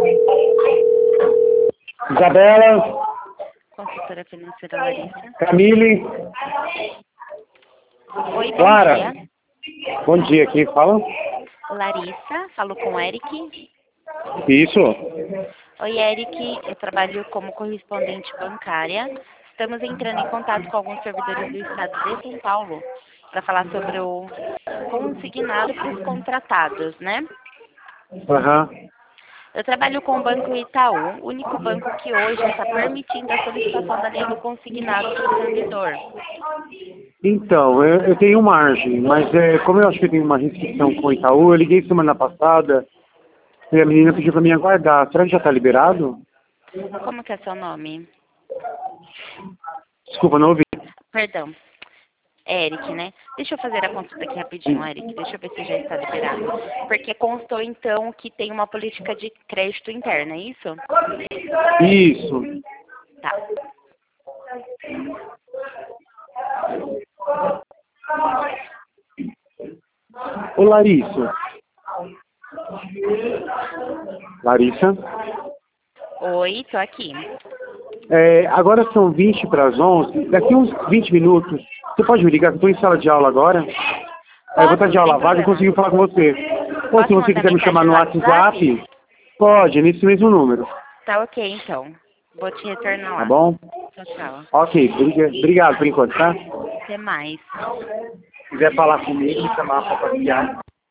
Isabela. Consultora financeira Larissa. Camille. Oi, bom Clara. dia. Bom dia, quem fala? Larissa, falo com o Eric. Isso. Oi, Eric, eu trabalho como correspondente bancária. Estamos entrando em contato com alguns servidores do estado de São Paulo para falar sobre o consignado para os contratados, né? Aham. Eu trabalho com o Banco Itaú, o único banco que hoje está permitindo a solicitação da linha do consignado para o servidor. Então, eu tenho margem, mas como eu acho que eu tenho uma restrição com o Itaú, eu liguei semana passada e a menina pediu para mim aguardar. Será que já está liberado? Como que é seu nome? Desculpa, não ouvi. Perdão. É Eric, né? Deixa eu fazer a consulta aqui rapidinho, Eric. Deixa eu ver se já está liberado. Porque constou, então, que tem uma política de crédito interna, é isso? Isso. Tá. Ô, Larissa. Larissa? Oi, tô aqui. Agora são 20 para as 11. Daqui uns 20 minutos, você pode me ligar? Eu estou em sala de aula agora. Aí eu vou estar Posso? de aula Sem vaga e problema. consigo falar com você. Ou se Posso você mandar quiser me chamar mensagem no no WhatsApp, WhatsApp? pode, nesse mesmo número. Tá ok, então. Vou te retornar Tá lá. bom? Tchau, tchau. Ok, obrigado por enquanto, tá? Até mais. Se quiser falar comigo, me chamar para passear.